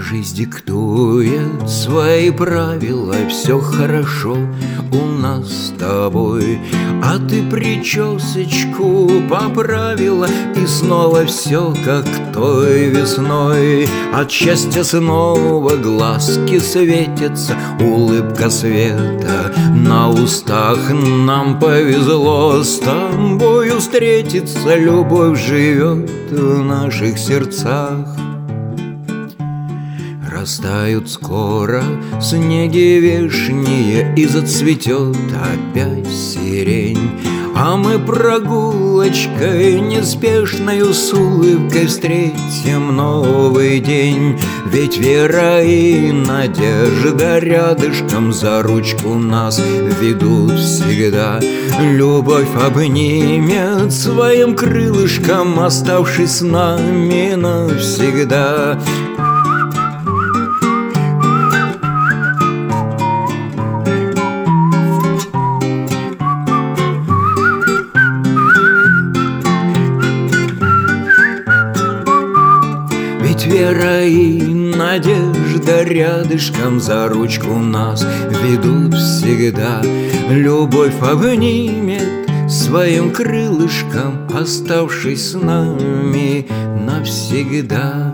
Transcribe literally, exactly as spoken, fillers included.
Жизнь диктует свои правила, все хорошо у нас с тобой. А ты причесочку поправила, и снова все как той весной. От счастья снова глазки светятся, улыбка света на устах. Нам повезло с тобою встретиться, любовь живет в наших сердцах. Растают скоро снеги вешние, и зацветет опять сирень. А мы прогулочкой неспешною с улыбкой встретим новый день. Ведь вера и надежда рядышком за ручку нас ведут всегда. Любовь обнимет своим крылышком, оставшись с нами навсегда. Ведь вера и надежда рядышком за ручку нас ведут всегда. Любовь обнимет своим крылышком, оставшись с нами навсегда.